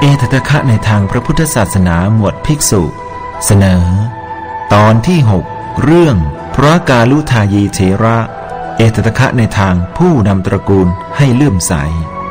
ตถะคะในทางพระพุทธศาสนาหมวดภิกษุเสนอตอนที่6เรื่องพระกาลุทายีเถระเอตตะคะในทางผู้นำตระกูลให้เลื่อมใส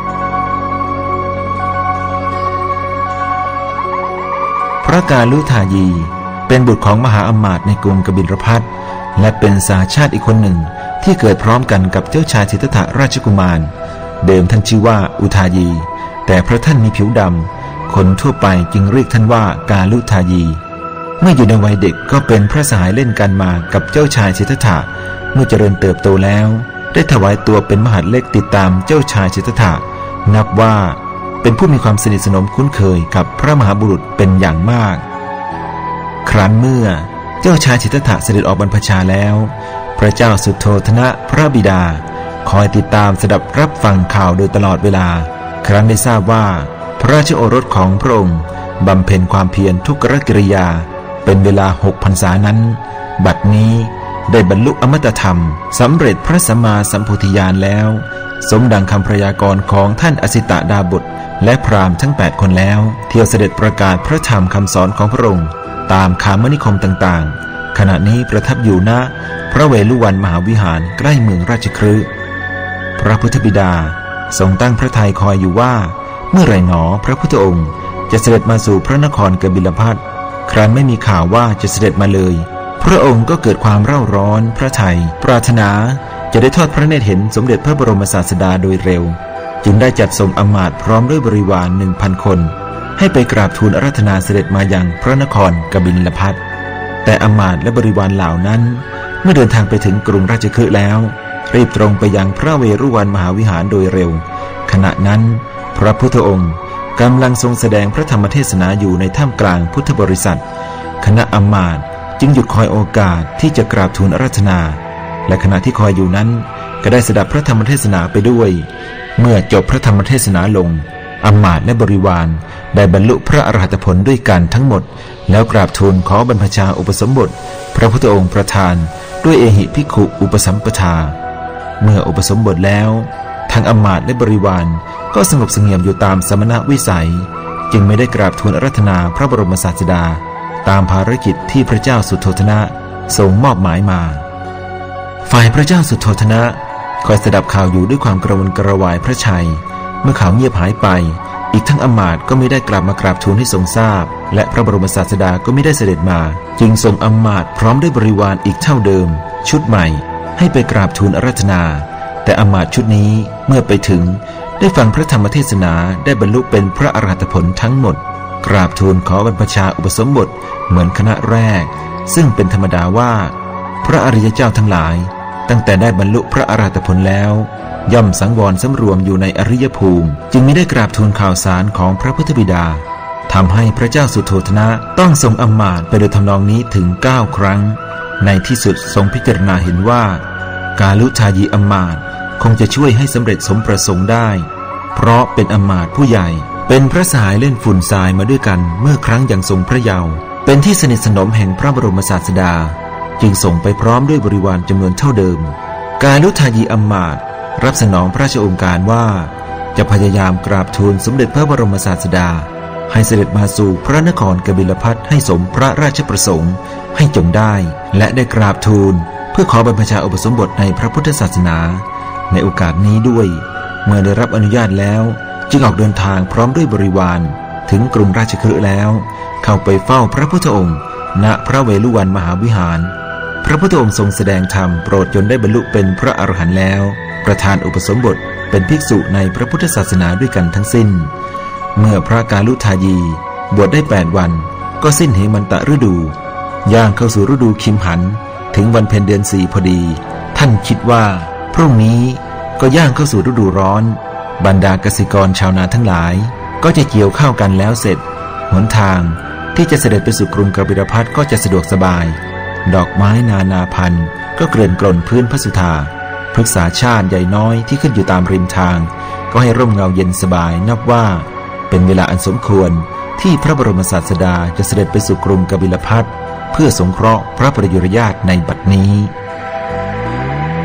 พระกาลุทายีเป็นบุตรของมหาอมาตย์ในกรุงกบิลพัสต์และเป็นสหชาติอีกคนหนึ่งที่เกิดพร้อมกันกับเจ้าชายสิทธัตถะราชกุมารเดิมท่านชื่อว่าอุทายีแต่เพราะท่านมีผิวดำคนทั่วไปจึงเรียกท่านว่ากาลุทายีเมื่ออยู่ในวัยเด็กก็เป็นพระสหายเล่นกันมากับเจ้าชายสิทธัตถะเมื่อเจริญเติบโตแล้วได้ถวายตัวเป็นมหาดเล็กติดตามเจ้าชายสิทธัตถะนับว่าเป็นผู้มีความสนิทสนมคุ้นเคยกับพระมหาบุรุษเป็นอย่างมากครั้นเมื่อเจ้าชายสิทธัตถะเสด็จออกบรรพชาแล้วพระเจ้าสุโธทนะพระบิดาคอยติดตามสดับรับฟังข่าวโดยตลอดเวลาครั้นได้ทราบว่าพระราชโอรสของพระองค์บำเพ็ญความเพียรทุกขกิริยาเป็นเวลา6 พรรษานั้นบัดนี้ได้บรรลุอมตะธรรมสำเร็จพระสัมมาสัมโพธิญาณแล้วสมดังคำพยากรณ์ของท่านอสิตดาบทและพราหมณ์ทั้ง8 คนแล้วเที่ยวเสด็จประกาศพระธรรมคำสอนของพระองค์ตามคามนิคมต่างๆขณะนี้ประทับอยู่ณพระเวฬุวันมหาวิหารใกล้เมืองราชคฤห์พระพุทธบิดาทรงตั้งพระทัยคอยอยู่ว่าเมื่อไรหนอพระพุทธองค์จะเสด็จมาสู่พระนครกบิลพัสต์ครั้นไม่มีข่าวว่าจะเสด็จมาเลยพระองค์ก็เกิดความเร่าร้อนพระทัยปรารถนาจะได้ทอดพระเนตรเห็นสมเด็จพระบรมศาสดาโดยเร็วจึงได้จัดส่งอมาตย์พร้อมด้วยบริวาร 1,000 คนให้ไปกราบทูลอาราธนาเสด็จมายังพระนครกบิลพัสต์แต่อมาตย์และบริวารเหล่านั้นเมื่อเดินทางไปถึงกรุงราชคฤห์แล้วรีบตรงไปยังพระเวฬุวันมหาวิหารโดยเร็วขณะนั้นพระพุทธองค์กำลังทรงแสดงพระธรรมเทศนาอยู่ในท่ามกลางพุทธบริษัทคณะอมาตย์จึงหยุดคอยโอกาสที่จะกราบทูลอาราธนาและขณะที่คอยอยู่นั้นก็ได้สดับพระธรรมเทศนาไปด้วยเมื่อจบพระธรรมเทศนาลงอมาตย์และบริวารได้บรรลุพระอรหัตผลด้วยกันทั้งหมดแล้วกราบทูลขอบรรพชาอุปสมบทพระพุทธองค์ประทานด้วยเอหิภิกขุอุปสัมปทาเมื่ออุปสมบทแล้วทั้งอมาตย์และบริวารก็สงบเสงี่ยมอยู่ตามสมณวิสัยจึงไม่ได้กราบทูลอาราธนาพระบรมศาสดาตามภารกิจที่พระเจ้าสุโธทนะทรงมอบหมายมาฝ่ายพระเจ้าสุโธทนะคอยสดับข่าวอยู่ด้วยความกระวนกระวายพระทัยเมื่อข่าวเงียบหายไปอีกทั้งอมาตย์ก็ไม่ได้กลับมากราบทูลให้ทรงทราบและพระบรมศาสดาก็ไม่ได้เสด็จมาจึงทรงอมาตย์พร้อมด้วยบริวารอีกเท่าเดิมชุดใหม่ให้ไปกราบทูลอาราธนาแต่อมาตย์ชุดนี้เมื่อไปถึงได้ฟังพระธรรมเทศนาได้บรรลุเป็นพระอรหัตผลทั้งหมดกราบทูลขอบรรพชาอุปสมบทเหมือนคณะแรกซึ่งเป็นธรรมดาว่าพระอริยเจ้าทั้งหลายตั้งแต่ได้บรรลุพระอรหัตผลแล้วย่อมสังวรสำรวมอยู่ในอริยภูมิจึงไม่ได้กราบทูลข่าวสารของพระพุทธบิดาทำให้พระเจ้าสุโธทนะต้องทรงอำมาตย์ไปโดยทำนองนี้ถึง9 ครั้งในที่สุดทรงพิจารณาเห็นว่ากาลุทายีอำมาตย์คงจะช่วยให้สำเร็จสมประสงค์ได้เพราะเป็นอำมาตย์ผู้ใหญ่เป็นพระสหายเล่นฝุ่นทรายมาด้วยกันเมื่อครั้งยังทรงพระเยาว์เป็นที่สนิทสนมแห่งพระบรมศาสดาจึงส่งไปพร้อมด้วยบริวารจำนวนเท่าเดิมกาลุทายีอำมาตย์รับสนองพระราชโองการว่าจะพยายามกราบทูลสมเด็จพระบรมศาสดาให้เสด็จมาสู่พระนครกบิลพัสต์ให้สมพระราชประสงค์ให้จงได้และได้กราบทูลเพื่อขอบรรพชาอุปสมบทในพระพุทธศาสนาในโอกาสนี้ด้วยเมื่อได้รับอนุญาตแล้วจึงออกเดินทางพร้อมด้วยบริวารถึงกรุงราชคฤห์แล้วเข้าไปเฝ้าพระพุทธองค์ณพระเวฬุวันมหาวิหารพระพุทธองค์ทรงแสดงธรรมโปรดจนได้บรรลุเป็นพระอรหันต์แล้วประทานอุปสมบทเป็นภิกษุในพระพุทธศาสนาด้วยกันทั้งสิ้นเมื่อพระกาลุทายีบวชได้8 วันก็สิ้นเหมันตฤดูย่างเข้าสู่ฤดูคิมหันถึงวันเพ็ญเดือน4พอดีท่านคิดว่าพรุ่งนี้ก็ย่างเข้าสู่ฤดูร้อนบรรดาเกษตรกรชาวนาทั้งหลายก็จะเกี่ยวข้าวกันแล้วเสร็จหนทางที่จะเสด็จไปสู่กรุงกบิลพัสต์ก็จะสะดวกสบายดอกไม้นานาพันธุ์ก็เกลื่อนกล่นพื้นพระสุธาพฤกษาชาติใหญ่น้อยที่ขึ้นอยู่ตามริมทางก็ให้ร่มเงาเย็นสบายนับว่าเป็นเวลาอันสมควรที่พระบรมศาสดาจะเสด็จไปสู่กรุงกบิลพัสต์เพื่อสงเคราะห์พระปริยุรญาติในบัดนี้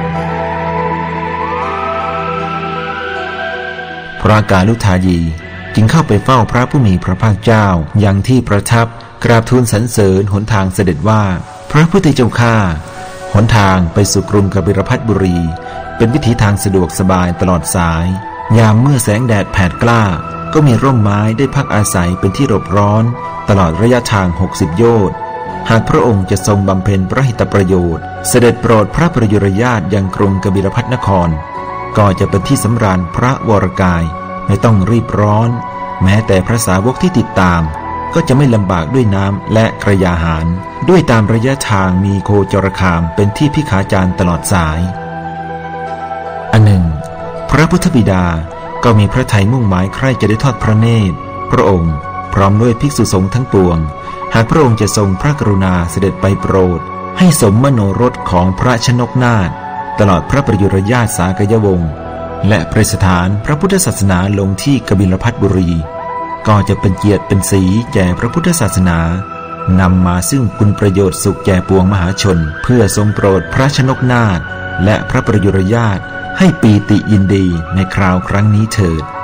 พระกาลุทายีจึงเข้าไปเฝ้าพระผู้มีพระภาคเจ้ายังที่ประทับกราบทูลสรรเสริญหนทางเสด็จว่าพระพุทธเจ้าข้าหนทางไปสู่กรุงกบิลพัสบุรีเป็นวิถีทางสะดวกสบายตลอดสายยามเมื่อแสงแดดแผดกล้าก็มีร่มไม้ได้พักอาศัยเป็นที่หลบร้อนตลอดระยะทาง60 โยชน์หากพระองค์จะทรงบำเพ็ญพระหิตประโยชน์เสด็จโปรดพระประยุรญาติยังกรุงกบิลพัสนครก็จะเป็นที่สำราญพระวรกายไม่ต้องรีบร้อนแม้แต่พระสาวกที่ติดตามก็จะไม่ลำบากด้วยน้ำและกระยาหารด้วยตามระยะทางมีโคจรคามเป็นที่พิขาจารตลอดสายอันหนึ่งพระพุทธบิดาก็มีพระทัยมุ่งหมายใคร่จะได้ทอดพระเนตรพระองค์พร้อมด้วยภิกษุสงฆ์ทั้งปวงหากพระองค์จะทรงพระกรุณาเสด็จไปโปรดให้สมมโนรสของพระชนกนาถตลอดพระประยุรญาติสากยวงศ์และประดิษฐานพระพุทธศาสนาลงที่กบิลพัสบุรีก็จะเป็นเกียรติเป็นศรีแก่พระพุทธศาสนานำมาซึ่งคุณประโยชน์สุขแก่ปวงมหาชนเพื่อทรงโปรดพระชนกนาถและพระประยุรญาติให้ปีติยินดีในคราวครั้งนี้เถิด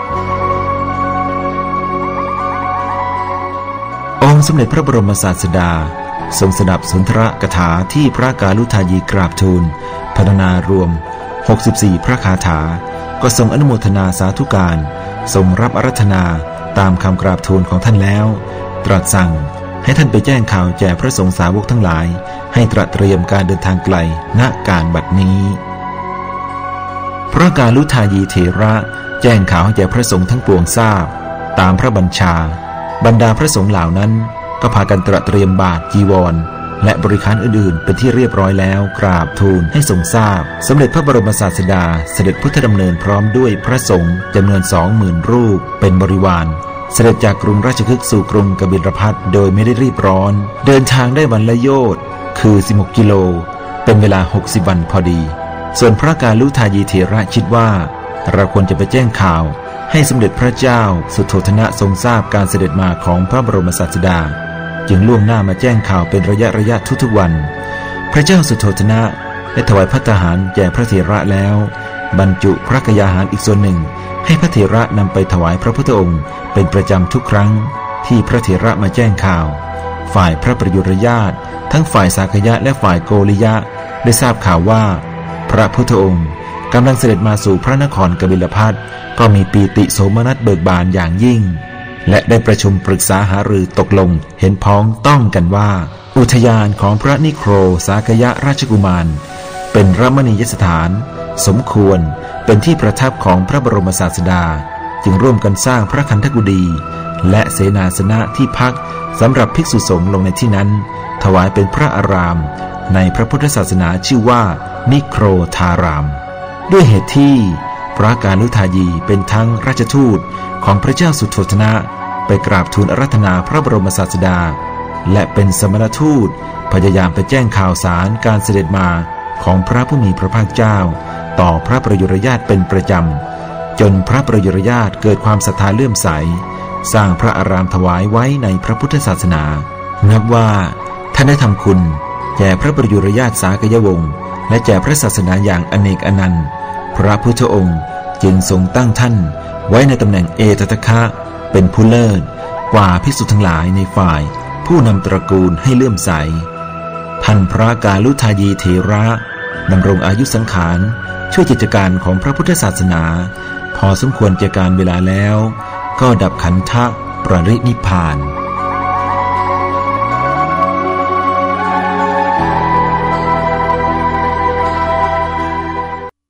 องค์สมเด็จพระบรมศาสดาทรงสดับสุนทรกถาที่พระกาลุทายีกราบทูลพรรณนารวม64พระคาถาก็ทรงอนุโมทนาสาธุการทรงรับอาราธนาตามคำกราบทูลของท่านแล้วตรัสสั่งให้ท่านไปแจ้งข่าวแก่พระสงฆ์สาวกทั้งหลายให้ตระเตรียมการเดินทางไกลณการบัดนี้พระกาลุทายีเถระแจ้งข่าวให้แก่พระสงฆ์ทั้งปวงทราบตามพระบัญชาบรรดาพระสงฆ์เหล่านั้นก็พากันตระเตรียมบาตรจีวรและบริขารอื่นๆเป็นที่เรียบร้อยแล้วกราบทูลให้ทรงทราบสมเด็จพระบรมศาสดาเสด็จพุทธดำเนินพร้อมด้วยพระสงฆ์จำนวน 20,000 รูปเป็นบริวารเสด็จจากกรุงราชคฤห์สู่กรุงกบิลพัสโดยไม่ได้รีบร้อนเดินทางได้วันละโยชน์คือ16 กิโลเป็นเวลา60 วันพอดีส่วนพระกาลุทายีเถระคิดว่าเราควรจะไปแจ้งข่าวให้สมเด็จพระเจ้าสุโธทนะทรงทราบการเสด็จมาของพระบรมศาสดาจึงล่วงหน้ามาแจ้งข่าวเป็นระยะทุกๆวันพระเจ้าสุโธทนะได้ถวายภัตตาหารแก่พระเถระแล้วบรรจุพระกยาหารอีกส่วนหนึ่งให้พระเถระนำไปถวายพระพุทธองค์เป็นประจำทุกครั้งที่พระเถระมาแจ้งข่าวฝ่ายพระประยุรญาติทั้งฝ่ายสากยะและฝ่ายโกริยะได้ทราบข่าวว่าพระพุทธองค์กำลังเสด็จมาสู่พระนครกบิลพัสก็มีปีติโสมนัสเบิกบานอย่างยิ่งและได้ประชุมปรึกษาหารือตกลงเห็นพ้องต้องกันว่าอุทยานของพระนิโครสากยะราชกุมารเป็นรมณียสถานสมควรเป็นที่ประทับของพระบรมศาสดาจึงร่วมกันสร้างพระคันธกุฎีและเสนาสนะที่พักสำหรับภิกษุสงฆ์ลงในที่นั้นถวายเป็นพระอารามในพระพุทธศาสนาชื่อว่านิโครธารามด้วยเหตุที่พระกาลุทายีเป็นทั้งราชทูตของพระเจ้าสุโธทนะไปกราบทูลอาราธนาพระบรมศาสดาและเป็นสมณทูตพยายามไปแจ้งข่าวสารการเสด็จมาของพระผู้มีพระภาคเจ้าต่อพระประยุรญาติเป็นประจำจนพระประยุรญาติเกิดความศรัทธาเลื่อมใสสร้างพระอารามถวายไว้ในพระพุทธศาสนานับว่าท่านได้ทำคุณแก่พระประยุรญาติสากยวงศ์และแก่พระศาสนาอย่างอเนกอนันต์พระพุทธองค์จึงทรงตั้งท่านไว้ในตำแหน่งเอตทัคคะเป็นผู้เลิศกว่าภิกษุทั้งหลายในฝ่ายผู้นำตระกูลให้เลื่อมใสท่านพระกาลุทายีเถระดำรงอายุสังขารช่วยกิจการของพระพุทธศาสนาพอสมควรแก่การเวลาแล้วก็ดับขันธะปรินิพพาน